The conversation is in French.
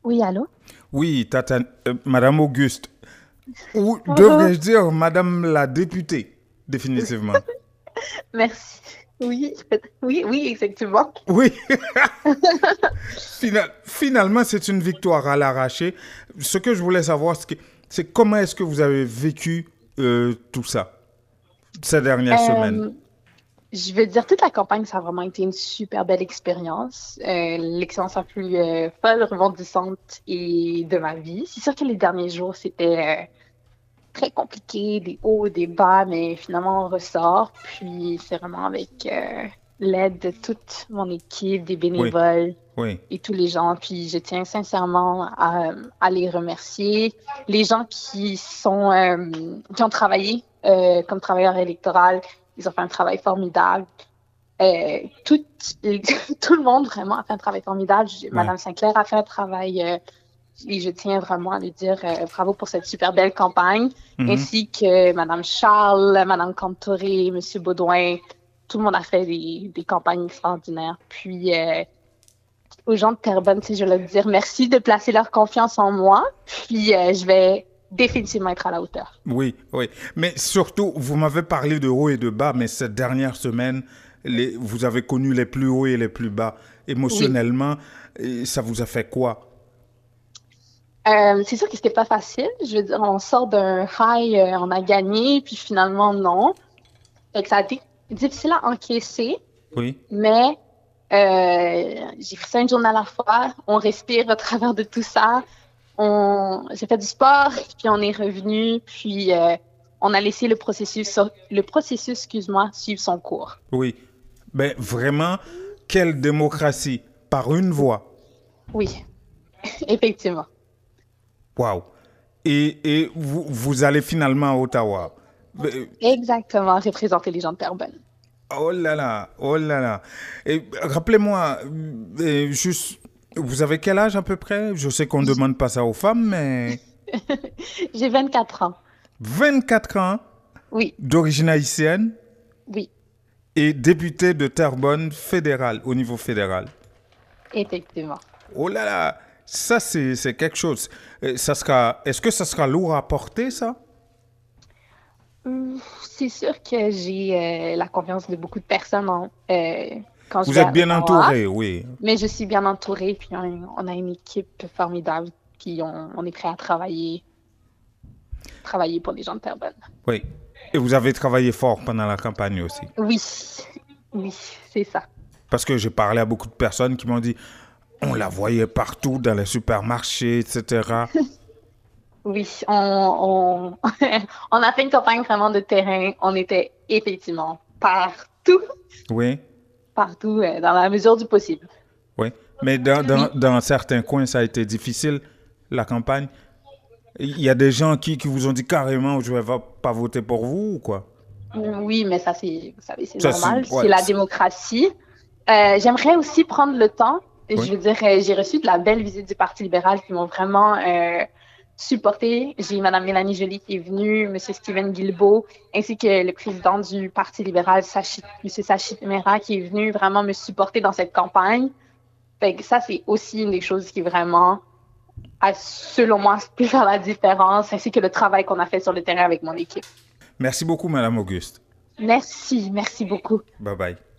Oui, allô? Oui, Madame Auguste. Ou Bonjour. devrais-je dire Madame la députée, définitivement. Merci. Oui, oui, oui, effectivement. Oui, finalement, c'est une victoire à l'arraché. Ce que je voulais savoir, c'est comment est-ce que vous avez vécu tout ça, ces dernières semaines. Euh, je veux dire, toute la campagne, ça a vraiment été une super belle expérience. L'expérience la plus folle, rebondissante et de ma vie. C'est sûr que les derniers jours, c'était très compliqué, des hauts, des bas, mais finalement, on ressort. Puis, c'est vraiment avec l'aide de toute mon équipe, des Oui, bénévoles oui, et tous les gens. Puis je tiens sincèrement à les remercier. Les gens qui ont travaillé comme travailleurs électoraux, ils ont fait un travail formidable. Tout, tout le monde vraiment a fait un travail formidable. oui. Madame Sinclair a fait un travail et je tiens vraiment à lui dire bravo pour cette super belle campagne, Mhm. ainsi que Madame Charles, Madame Cantoré, Monsieur Baudouin. Tout le monde a fait des campagnes extraordinaires. Puis aux gens de Terrebonne, si je veux leur dire merci de placer leur confiance en moi. Puis je vais définitivement être à la hauteur. Oui, oui. Mais surtout, vous m'avez parlé de haut et de bas, mais cette dernière semaine, vous avez connu les plus hauts et les plus bas. Oui. Émotionnellement, et ça vous a fait quoi? C'est sûr que c'était pas facile. Je veux dire, on sort d'un high, on a gagné, puis finalement non. Fait que ça a été difficile à encaisser, Oui. mais j'ai pris ça une journée à la fois. On respire au travers de tout ça. J'ai fait du sport, puis on est revenu, puis on a laissé le processus, excuse-moi, suivre son cours. Oui. Ben vraiment, quelle démocratie par une voix. Oui, effectivement. Waouh. Et vous allez finalement à Ottawa. Ben, Exactement, représenter les gens de Terrebonne. oh là là, oh là là. Et rappelez-moi, juste, vous avez quel âge à peu près? Je sais qu'on ne J- demande pas ça aux femmes, mais J'ai 24 ans. 24 ans, Oui, d'origine haïtienne oui, et député de Terrebonne fédéral, au niveau fédéral. effectivement. Oh là là, ça c'est quelque chose. Est-ce que ça sera lourd à porter ça? C'est sûr que j'ai la confiance de beaucoup de personnes quand je Vous vais êtes à bien Ottawa, entouré, oui. mais je suis bien entourée, puis on a une équipe formidable, puis on est prêt à travailler pour les gens de Terrebonne. Oui. Et vous avez travaillé fort pendant la campagne aussi. Oui, oui, c'est ça. Parce que j'ai parlé à beaucoup de personnes qui m'ont dit, on la voyait partout dans les supermarchés, etc. Oui, on a fait une campagne vraiment de terrain. On était effectivement partout, Oui, partout, dans la mesure du possible. oui. Mais Oui, dans certains coins, ça a été difficile, la campagne. Il y a des gens qui vous ont dit carrément, je ne vais pas voter pour vous ou quoi? oui, mais ça, vous savez, c'est Ça, normal. C'est ouais, la démocratie. J'aimerais aussi prendre le temps. oui, Je veux dire, j'ai reçu de la belle visite du Parti libéral qui m'ont vraiment supporté. J'ai Mme Mélanie Joly qui est venue, M. Steven Guilbeault, ainsi que le président du Parti libéral, M. Sachi Mera, qui est venu vraiment me supporter dans cette campagne. Fait que ça, c'est aussi une des choses qui vraiment, selon moi, peut faire la différence, ainsi que le travail qu'on a fait sur le terrain avec mon équipe. Merci beaucoup, Madame Auguste. Merci, merci beaucoup. Bye bye.